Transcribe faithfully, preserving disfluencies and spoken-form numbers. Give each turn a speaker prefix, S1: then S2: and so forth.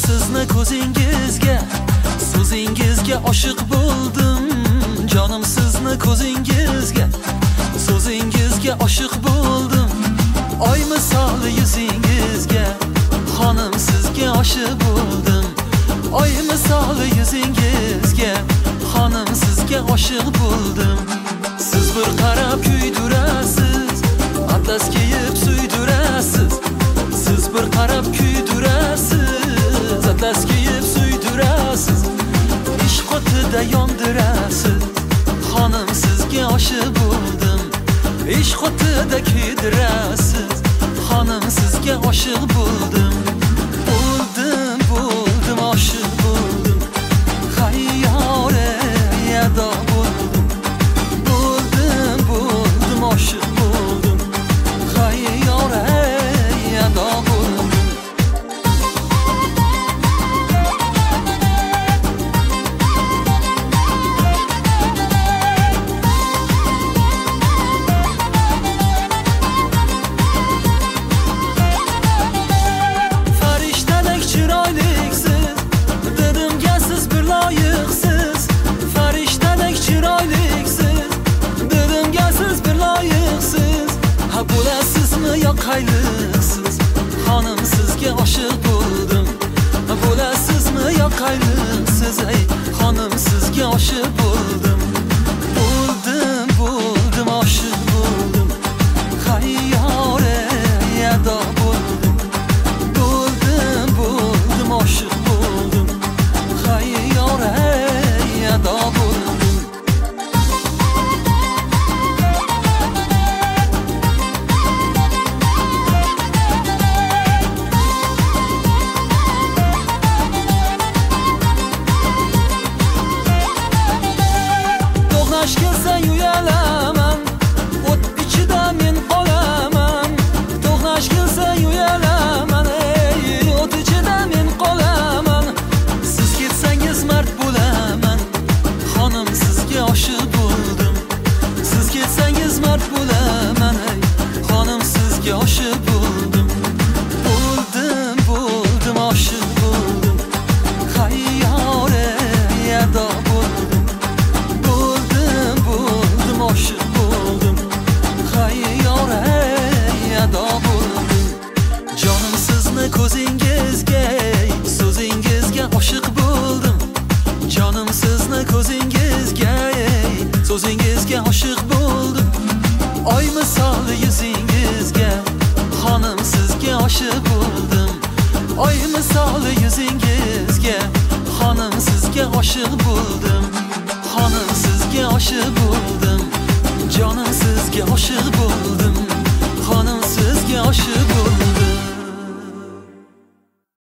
S1: sizni ko'zingizga, so'zingizga oshiq bo'ldim. Jonim sizni ko'zingizga, so'zingizga oshiq bo'ldim. Oy misoli yuzingizga, xonim sizga oshiq bo'ldim. Oy misoli yuzingizga, xonim sizga oshiq bo'ldim. Siz bir qarab kuydirasiz, atlas kiyib suydirasiz. Siz bir qarab kuydirasiz, atlas kiyib suydirasiz. Ishq o'tida yondirasiz, xonim sizga oshiq bo'ldim. Ishq o'tida kuydirasiz, xonim sizga oshiq bo'ldim. Bo'ldim, bo'ldim, oshiq bo'ldim. Xayyore yado bo'ldim. Bo'ldim, bo'ldim, oshiq bo'ldim. Xayyore yado bo'ldim. Yoqayliqsiz, xonim sizga oshiq bo'ldim. Bo'lasizmi yoqayliqsiz, ey xonim sizga oshiq bo'ldim. Bo'ldim, bo'ldim, oshiq bo'ldim. Xayyore yado bo'ldim. Bo'ldim, bo'ldim, oshiq bo'ldim. Xayyore yado bo'ldim. Kelsa uyalaman, o't ichida men qolaman. To'g'nash kelsa uyalaman, ey o't ichida men qolaman. Siz ketsangiz mard bo'laman, xonim sizga oshiq bo'ldim. Siz ketsangiz mard bo'laman, ey xonim sizga oshiq bo'ldim. Bo'ldim, bo'ldim, oshiq bo'ldim. Xayyore yado bo'ldim. Oshiq bo'ldim, xayyore yado bo'ldim. Jonim sizni ko'zingizga, so'zingizga oshiq bo'ldim. Jonim sizni ko'zingizga, so'zingizga oshiq bo'ldim. Oy misoli yuzingizga, xonim sizga oshiq bo'ldim. Oy misoli yuzingizga, xonim sizga oshiq bo'ldim. Xonim sizga oshiq bo'ldim. Jonim sizga oshiq bo'ldim. Xonim sizga oshiq